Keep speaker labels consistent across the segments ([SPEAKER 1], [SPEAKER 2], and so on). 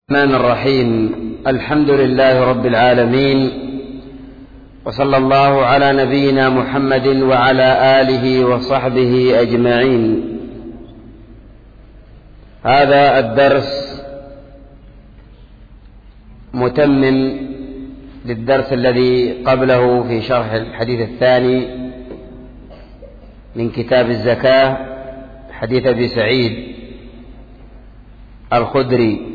[SPEAKER 1] الرحمن الرحيم. الحمد لله رب العالمين، وصلى الله على نبينا محمد وعلى آله وصحبه أجمعين. هذا الدرس متمم للدرس الذي قبله في شرح الحديث الثاني من كتاب الزكاة، حديث أبي سعيد الخدري.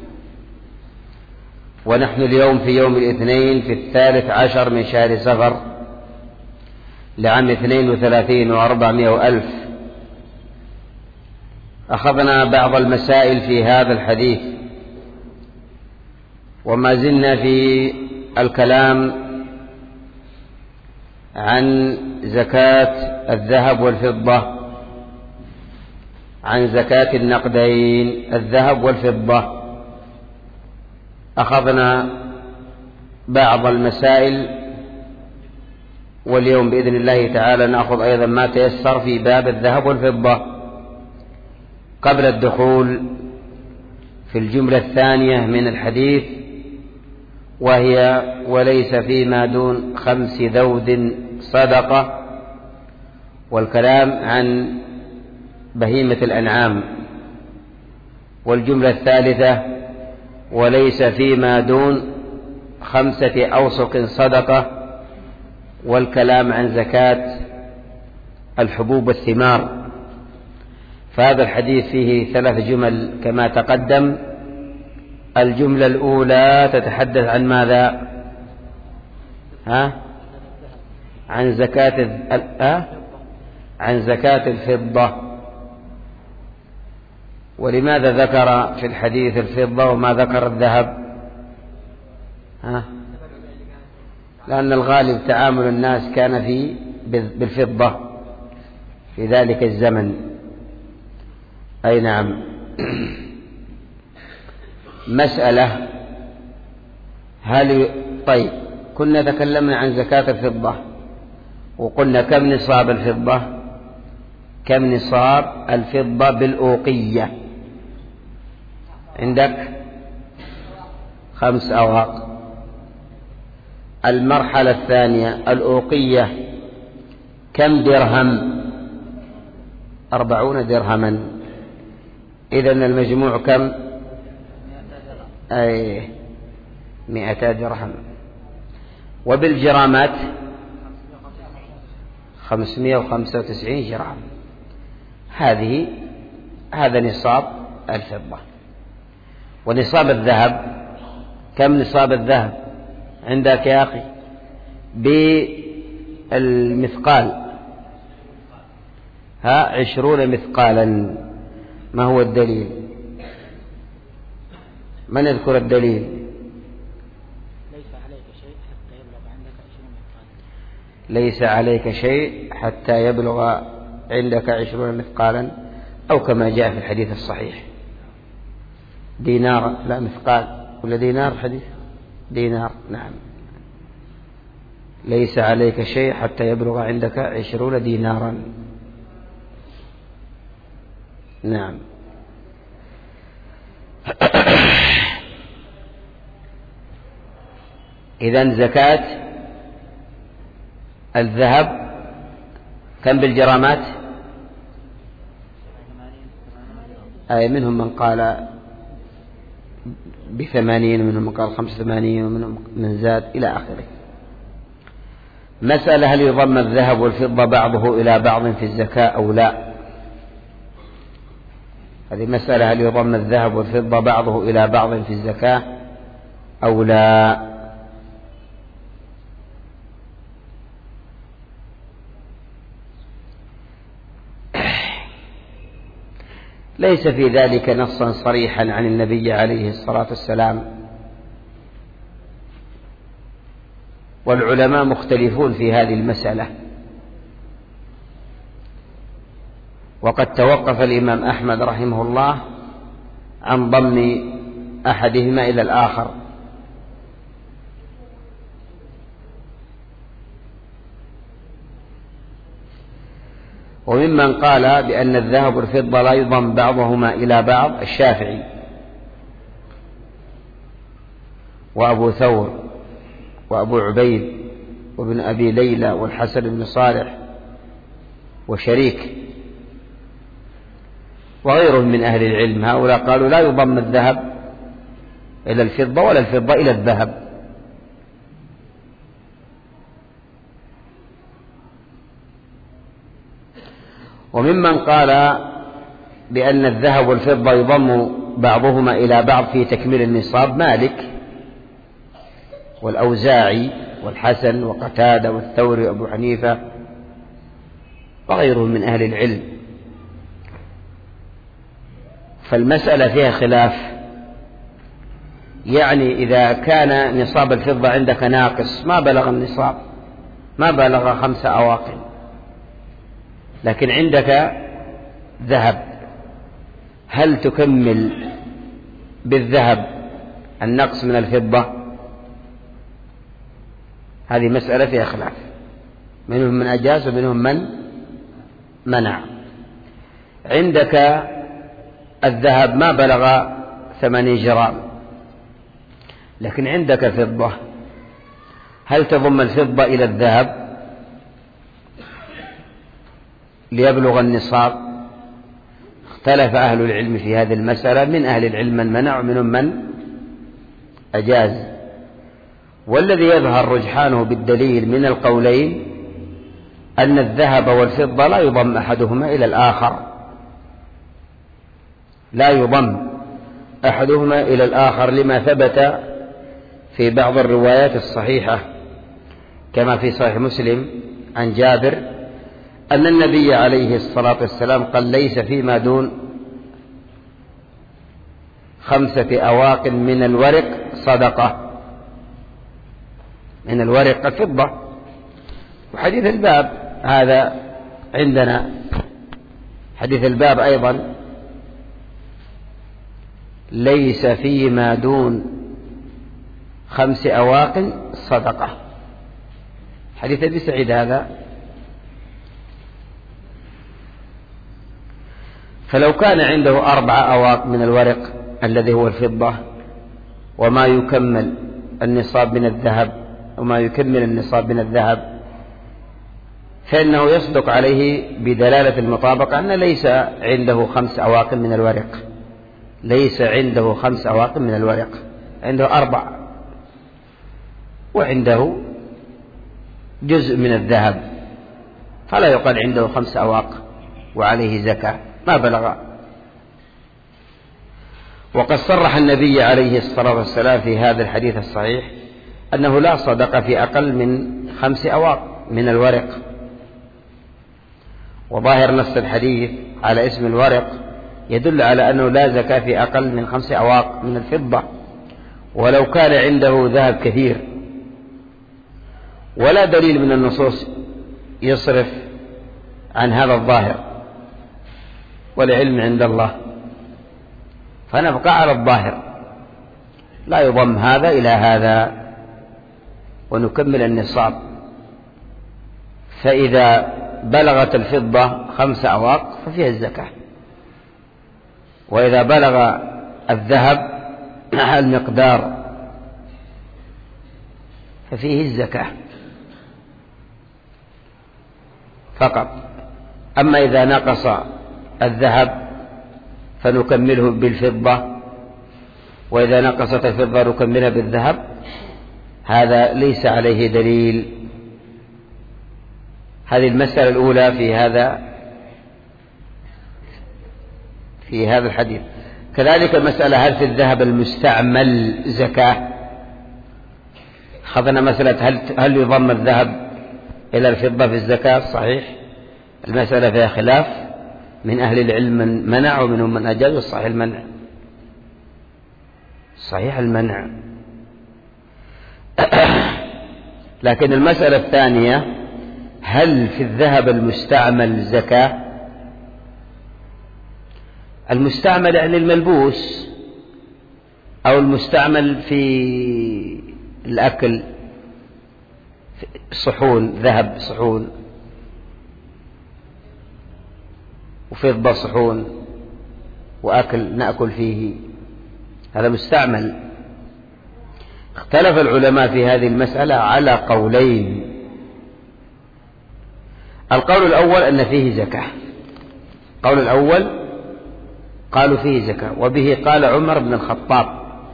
[SPEAKER 1] ونحن اليوم في يوم الاثنين في 13 من شهر صفر لعام 32 و400 وألف. أخذنا بعض المسائل في هذا الحديث، وما زلنا في الكلام عن زكاة الذهب والفضة، عن زكاة النقدين الذهب والفضة. أخذنا بعض المسائل، واليوم بإذن الله تعالى نأخذ أيضا ما تيسر في باب الذهب والفضة قبل الدخول في الجملة الثانية من الحديث، وهي وليس فيما دون 5 ذود صدقة، والكلام عن بهيمة الأنعام. والجملة الثالثة وليس فيما دون 5 أوسق صدقة، والكلام عن زكاة الحبوب والثمار. فهذا الحديث فيه 3 جمل كما تقدم. الجملة الأولى تتحدث عن ماذا؟ عن زكاة الفضة. ولماذا ذكر في الحديث الفضة وما ذكر الذهب؟ لأن الغالب تعامل الناس كان بالفضة في ذلك الزمن. أي نعم. مسألة، طيب، كنا تكلمنا عن زكاة الفضة وقلنا كم نصاب الفضة؟ كم نصاب الفضة بالأوقية؟ عندك 5 أواق. المرحلة الثانية الأوقية كم درهم؟ 40 درهما. إذن المجموع كم؟ 200 درهم. وبالجرامات 595 جرام. هذا نصاب الفضة. ونصاب الذهب كم؟ نصاب الذهب عندك يا أخي بالمثقال 20 مثقالا. ما هو الدليل؟ من يذكر الدليل؟ ليس عليك شيء حتى يبلغ عندك 20 مثقالا، أو كما جاء في الحديث الصحيح دينار، لا مثقال، ولا دينار حديث دينار. نعم، ليس عليك شيء حتى يبلغ عندك 20 دينارا. نعم. إذن زكاة الذهب كم بالجرامات؟ منهم من قال 80، ومنهم من قال 85، ومنهم من زاد إلى آخره. مسألة: هل يضم الذهب والفضة بعضه إلى بعض في الزكاة أو لا؟ هذه مسألة: هل يضم الذهب والفضة بعضه إلى بعض في الزكاة أو لا؟ ليس في ذلك نصا صريحا عن النبي عليه الصلاة والسلام، والعلماء مختلفون في هذه المسألة. وقد توقف الإمام أحمد رحمه الله عن ضم أحدهما إلى الآخر، وممن قال بأن الذهب والفضة لا يضم بعضهما إلى بعض الشافعي، وأبو ثور وأبو عبيد وابن أبي ليلى والحسن بن صالح وشريك وغيرهم من أهل العلم. هؤلاء قالوا لا يضم الذهب إلى الفضة ولا الفضة إلى الذهب. وممن قال بأن الذهب والفضة يضم بعضهما إلى بعض في تكميل النصاب مالك والأوزاعي والحسن وقتادة والثوري وأبو حنيفة وغيرهم من أهل العلم. فالمسألة فيها خلاف، يعني إذا كان نصاب الفضة عندك ناقص ما بلغ النصاب، ما بلغ 5 أواقٍ، لكن عندك ذهب، هل تكمل بالذهب النقص من الفضة؟ هذه مسألة فيها خلاف، منهم من أجاز ومنهم من منع. عندك الذهب ما بلغ 80 جرام، لكن عندك فضة، هل تضم الفضة إلى الذهب ليبلغ النصاب؟ اختلف أهل العلم في هذه المسألة، من أهل العلم من منع ومنهم من أجاز. والذي يظهر رجحانه بالدليل من القولين أن الذهب والفضة لا يضم أحدهما إلى الآخر، لا يضم أحدهما إلى الآخر، لما ثبت في بعض الروايات الصحيحة كما في صحيح مسلم عن جابر أن النبي عليه الصلاة والسلام قال ليس فيما دون 5 أواق من الورق صدقة، من الورق الفضة. وحديث الباب هذا عندنا، حديث الباب أيضا ليس فيما دون 5 أواق صدقة، حديث أبي سعيد هذا. فلو كان عنده 4 أواق من الورق الذي هو الفضة وما يكمل النصاب من الذهب وما يكمل النصاب من الذهب، فإنه يصدق عليه بدلالة المطابقة أن ليس عنده 5 أواق من الورق، ليس عنده 5 أواق من الورق، عنده 4، وعنده جزء من الذهب، فلا يقال عنده 5 أواق وعليه زكاة، ما بلغ. وقد صرح النبي عليه الصلاة والسلام في هذا الحديث الصحيح أنه لا صدقة في أقل من 5 أواق من الورق، وظاهر نص الحديث على اسم الورق يدل على أنه لا زكاة في أقل من 5 أواق من الفضة، ولو كان عنده ذهب كثير. ولا دليل من النصوص يصرف عن هذا الظاهر، والعلم عند الله، فنبقى على الظاهر، لا يضم هذا إلى هذا ونكمل النصاب. فإذا بلغت الفضة 5 أواق ففيها الزكاة، وإذا بلغ الذهب المقدار ففيه الزكاة فقط. أما إذا نقص الذهب فنكمله بالفضة، وإذا نقصت الفضة نكملها بالذهب، هذا ليس عليه دليل. هذه المسألة الأولى في هذا الحديث. كذلك المسألة هل في الذهب المستعمل زكاة؟ أخذنا مسألة هل يضم الذهب إلى الفضة في الزكاة؟ صحيح المسألة فيها خلاف، من أهل العلم من منع ومنهم من أجاز، والصحيح المنع، صحيح المنع. لكن المسألة الثانية هل في الذهب المستعمل زكاة؟ المستعمل يعني الملبوس أو المستعمل في الأكل، صحون ذهب صحون، وفضة صحون وأكل نأكل فيه، هذا مستعمل. اختلف العلماء في هذه المسألة على قولين. القول الأول أن فيه زكاة، القول الأول قالوا فيه زكاة، وبه قال عمر بن الخطاب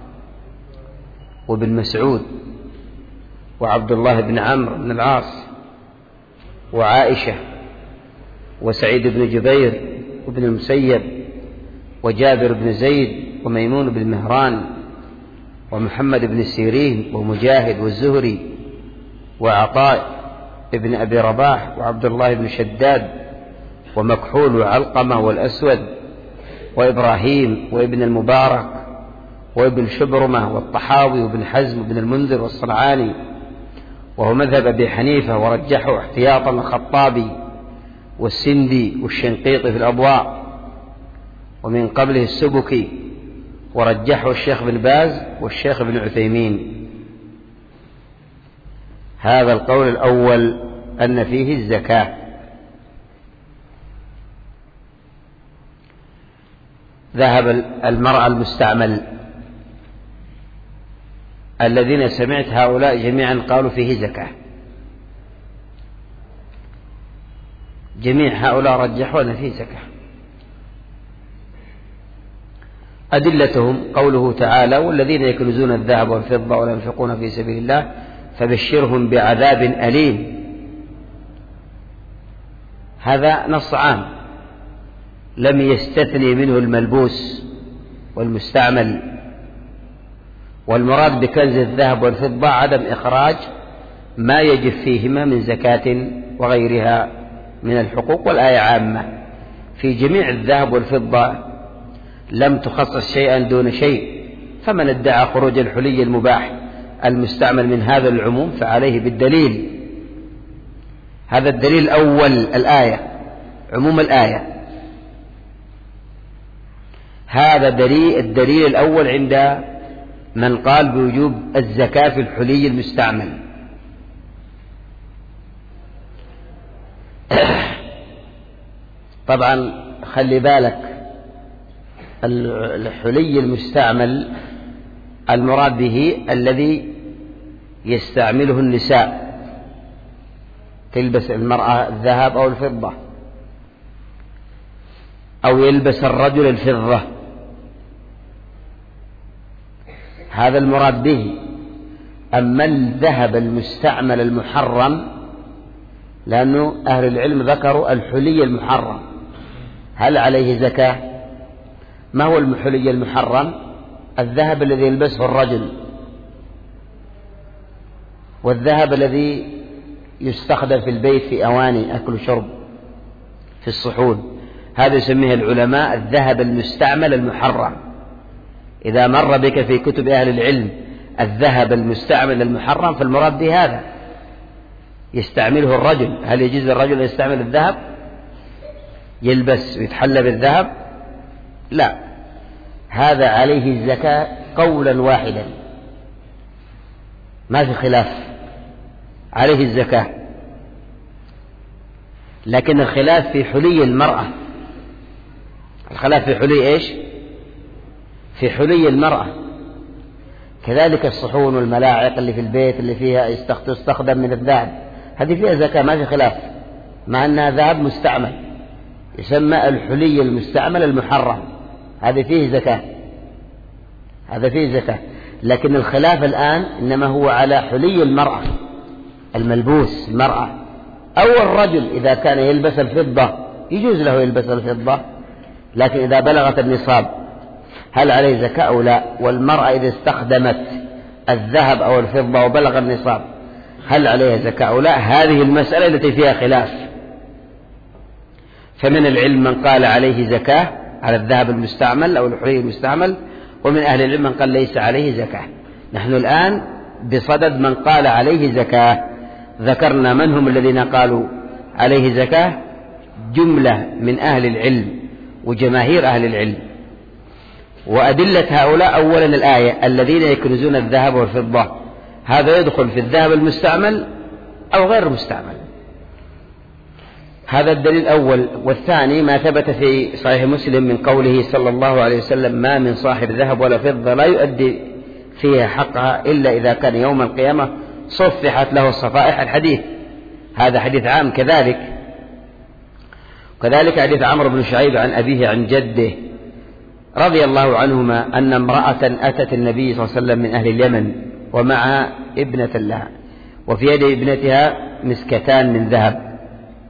[SPEAKER 1] وابن مسعود وعبد الله بن عمرو بن العاص وعائشة وسعيد بن جبير وابن المسيب وجابر بن زيد وميمون بن مهران ومحمد بن سيرين ومجاهد والزهري وعطاء ابن أبي رباح وعبد الله بن شداد ومكحول وعلقمة والأسود وإبراهيم وابن المبارك وابن شبرمة والطحاوي وابن حزم وابن المنذر والصنعاني، وهو مذهب أبي حنيفة، ورجحه احتياطا الخطابي والسندي والشنقيطي في الأضواء، ومن قبله السبكي، ورجحه الشيخ بن باز والشيخ بن عثيمين. هذا القول الأول أن فيه الزكاة. ذهب المرأة المستعمل الذين سمعت هؤلاء جميعا قالوا فيه زكاة، جميع هؤلاء رجحوا أن فيه زكاة. أدلتهم قوله تعالى: والذين يكنزون الذهب والفضة ولا ينفقون في سبيل الله فبشرهم بعذاب أليم. هذا نص عام لم يستثني منه الملبوس والمستعمل، والمراد بكنز الذهب والفضة عدم إخراج ما يجب فيهما من زكاة وغيرها من الحقوق، والآية عامة في جميع الذهب والفضة لم تخصص شيئا دون شيء، فمن ادعى خروج الحلي المباح المستعمل من هذا العموم فعليه بالدليل. هذا الدليل الأول الآية، عموم الآية. هذا الدليل الأول عند من قال بوجوب الزكاة في الحلي المستعمل. طبعا خلي بالك، الحلي المستعمل المراد به الذي يستعمله النساء، تلبس المرأة الذهب أو الفضة، أو يلبس الرجل الفضة، هذا المراد به. أما الذهب المستعمل المحرم، لأنه أهل العلم ذكروا الحلي المحرم هل عليه زكاة؟ ما هو الحلي المحرم؟ الذهب الذي يلبسه الرجل، والذهب الذي يستخدم في البيت في أواني أكل وشرب في الصحون، هذا يسميه العلماء الذهب المستعمل المحرم. إذا مر بك في كتب أهل العلم الذهب المستعمل المحرم فالمراد به هذا يستعمله الرجل. هل يجوز للرجل أن يستعمل الذهب يلبس ويتحلى بالذهب؟ لا، هذا عليه الزكاة قولا واحدا، ما في خلاف، عليه الزكاة. لكن الخلاف في حلي المرأة، الخلاف في حلي إيش؟ في حلي المرأة. كذلك الصحون والملاعق اللي في البيت اللي فيها تستخدم من الذهب، هذه فيها زكاة ما في خلاف، مع أنها ذهب مستعمل، يسمى الحلي المستعمل المحرم، هذا فيه زكاة، هذا فيه زكاة. لكن الخلاف الآن إنما هو على حلي المرأة الملبوس المرأة، أو الرجل إذا كان يلبس الفضة يجوز له يلبس الفضة، لكن إذا بلغت النصاب هل عليه زكاة أو لا؟ والمرأة إذا استخدمت الذهب أو الفضة وبلغ النصاب هل عليها زكاة أو لا؟ هذه المسألة التي فيها خلاف. فمن العلم من قال عليه زكاة على الذهب المستعمل أو الحلي المستعمل، ومن أهل العلم من قال ليس عليه زكاة. نحن الآن بصدد من قال عليه زكاة، ذكرنا من هم الذين قالوا عليه زكاة، جملة من أهل العلم وجماهير أهل العلم. وأدلة هؤلاء أولا الآية: الذين يكنزون الذهب والفضة، هذا يدخل في الذهب المستعمل أو غير المستعمل، هذا الدليل الأول. والثاني ما ثبت في صحيح مسلم من قوله صلى الله عليه وسلم: ما من صاحب ذهب ولا فضة لا يؤدي فيها حقها إلا إذا كان يوم القيامة صفحت له صفائح الحديث. هذا حديث عام. كذلك حديث عمرو بن شعيب عن أبيه عن جده رضي الله عنهما أن امرأة أتت النبي صلى الله عليه وسلم من أهل اليمن ومعها ابنة لها، وفي يد ابنتها مسكتان من ذهب،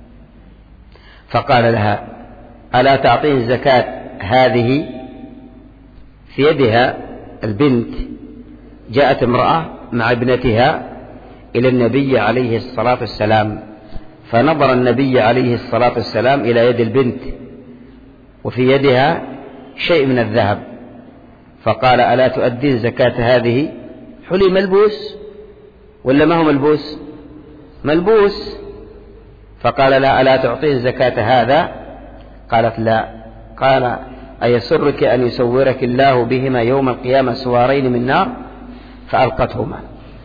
[SPEAKER 1] فقال لها: ألا تعطين زكاة هذه؟ في يدها البنت. جاءت امرأة مع ابنتها إلى النبي عليه الصلاة والسلام، فنظر النبي عليه الصلاة والسلام إلى يد البنت وفي يدها شيء من الذهب، فقال: ألا تؤدين زكاة هذه؟ حلي ملبوس ولا ما هو ملبوس؟ ملبوس. فقال لها: ألا تعطين زكاة هذا؟ قالت: لا. قال: أيسرك أن يسورك الله بهما يوم القيامة سوارين من نار؟ فألقتهما.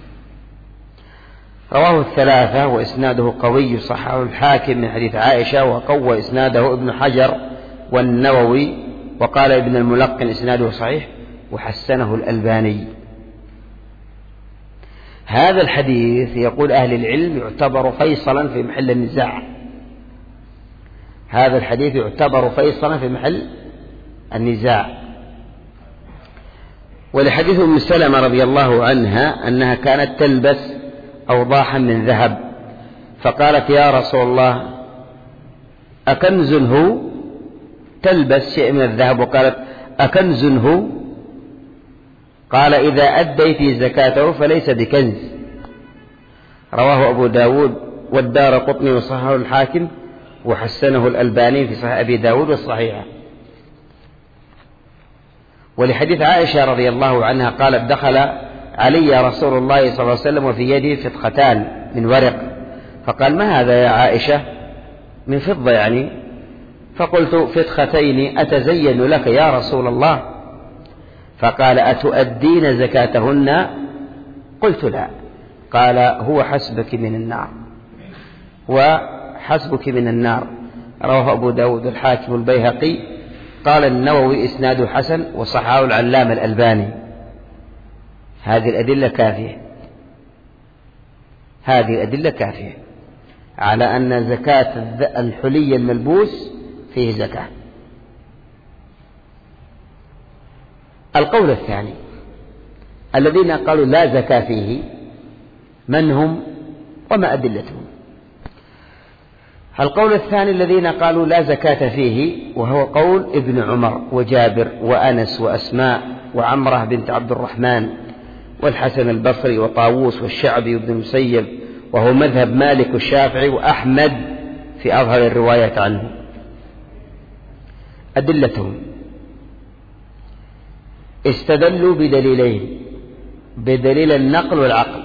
[SPEAKER 1] رواه الثلاثة وإسناده قوي، صححه الحاكم من حديث عائشة، وقوى إسناده ابن حجر والنووي، وقال ابن الملقن إسناده صحيح، وحسنه الألباني. هذا الحديث يقول أهل العلم يعتبر فيصلا في محل النزاع. هذا الحديث يعتبر فيصلا في محل النزاع. ولحديث أم سلمة رضي الله عنها أنها كانت تلبس أوضاحا من ذهب، فقالت: يا رسول الله أكنز هو؟ تلبس شيء من الذهب، وقالت: أكنز هو؟ قال: إذا أديت زكاته فليس بكنز. رواه أبو داود والدارقطني وصححه الحاكم وحسنه الألباني في صحيح أبي داود والصحيحة. ولحديث عائشة رضي الله عنها قالت: دخل علي رسول الله صلى الله عليه وسلم وفي يده فتختان من ورق، فقال: ما هذا يا عائشة؟ من فضة يعني. فقلت: فتختين أتزين لك يا رسول الله؟ فقال: أتؤدين زكاتهن؟ قلت: لا. قال: هو حسبك من النار، وحسبك من النار. رواه أبو داود الحاكم البيهقي. قال النووي إسناده حسن، وصححه العلامة الألباني. هذه الأدلة كافية على أن زكاة الحلي الملبوس فيه زكاة. القول الثاني الذين قالوا لا زكاة فيه، من هم وما أدلتهم؟ القول الثاني الذين قالوا لا زكاة فيه، وهو قول ابن عمر وجابر وأنس وأسماء وعمرة بنت عبد الرحمن والحسن البصري وطاووس والشعبي وابن المسيب، وهو مذهب مالك والشافعي وأحمد في أظهر الروايات عنه. أدلتهم: استدلوا بدليلين، بدليل النقل والعقل.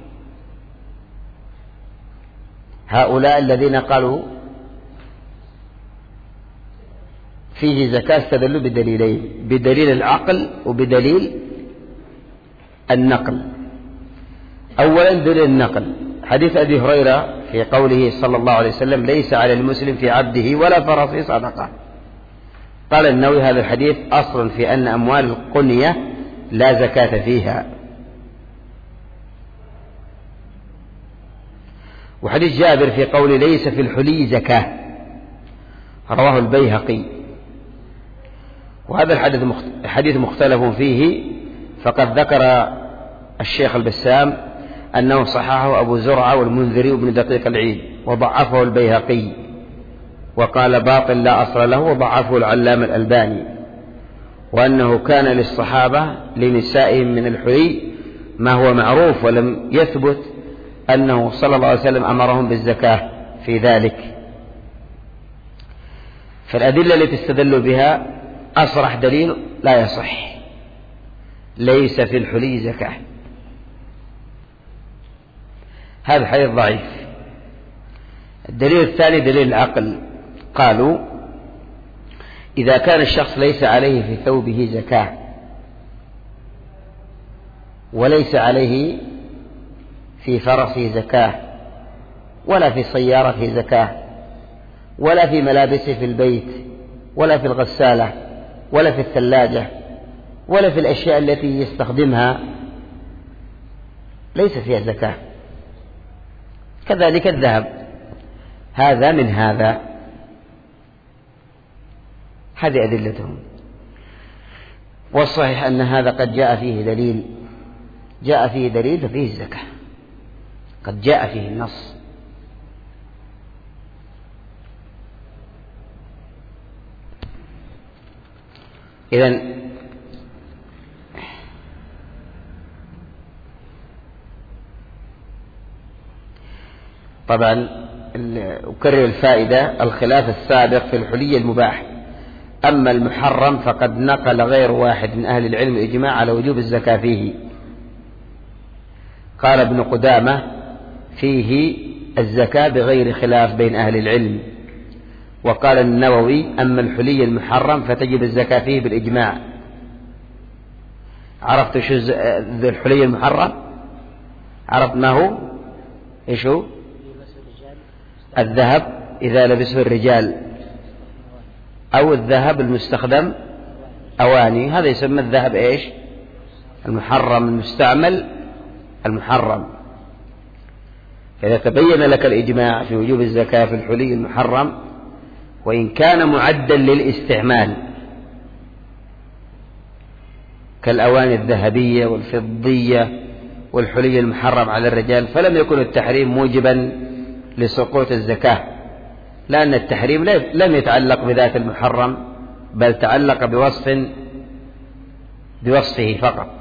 [SPEAKER 1] هؤلاء الذين قالوا فيه زكاة استدلوا بدليلين، بدليل العقل وبدليل النقل. أولا دليل النقل، حديث أبي هريرة في قوله صلى الله عليه وسلم: ليس على المسلم في عبده ولا فرسه صدقة. قال النووي: هذا الحديث أصل في أن أموال القنية لا زكاة فيها. وحديث جابر في قوله: ليس في الحلي زكاة، رواه البيهقي. وهذا الحديث مختلف فيه، فقد ذكر الشيخ البسام أنه صححه أبو زرعة والمنذري وابن دقيق العيد، وضعفه البيهقي وقال: باطل لا أصل له، وضعفه العلامة الألباني، وأنه كان للصحابة لنسائهم من الحلي ما هو معروف، ولم يثبت أنه صلى الله عليه وسلم أمرهم بالزكاة في ذلك. فالأدلة التي استدلوا بها أصرح دليل لا يصح، ليس في الحلي زكاة. هذا حديث ضعيف. الدليل الثاني دليل العقل. قالوا: إذا كان الشخص ليس عليه في ثوبه زكاة، وليس عليه في فرسه زكاة، ولا في سيارته زكاة، ولا في ملابسه في البيت، ولا في الغسالة، ولا في الثلاجة، ولا في الأشياء التي يستخدمها ليس فيها زكاة. كذلك الذهب، هذا من هذا. هذه أدلتهم. والصحيح أن هذا قد جاء فيه دليل ففيه الزكاة، قد جاء فيه النص. إذن طبعا أكرر الفائدة: الخلاف السابق في الحلي المباح، أما المحرم فقد نقل غير واحد من أهل العلم الإجماع على وجوب الزكاة فيه. قال ابن قدامة: فيه الزكاة بغير خلاف بين أهل العلم. وقال النووي: أما الحلي المحرم فتجب الزكاة فيه بالإجماع. عرفت شو الحلي المحرم؟ عرفت ما هو؟ إيش هو؟ الذهب إذا لبسه الرجال، أو الذهب المستخدم أواني، هذا يسمى الذهب إيش؟ المحرم، المستعمل المحرم. فإذا تبين لك الإجماع في وجوب الزكاة في الحلي المحرم وإن كان معدا للاستعمال كالأواني الذهبية والفضية والحلي المحرم على الرجال، فلم يكن التحريم موجبا لسقوط الزكاة، لأن التحريم لم يتعلق بذات المحرم، بل تعلق بوصفه فقط.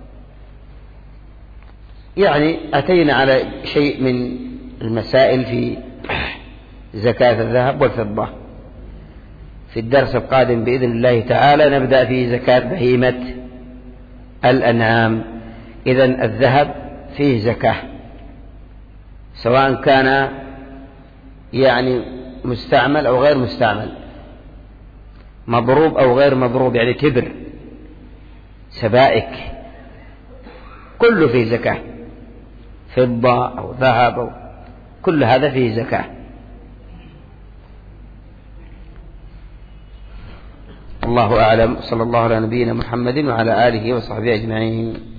[SPEAKER 1] يعني أتينا على شيء من المسائل في زكاة الذهب والفضة. في الدرس القادم بإذن الله تعالى نبدأ في زكاة بهيمة الأنعام. إذن الذهب فيه زكاة، سواء كان يعني مستعمل أو غير مستعمل، مضروب أو غير مضروب، يعني تبر، سبائك، كله فيه زكاة، فضة أو ذهب أو كل هذا فيه زكاة. الله أعلم. صلى الله على نبينا محمد وعلى آله وصحبه أجمعين.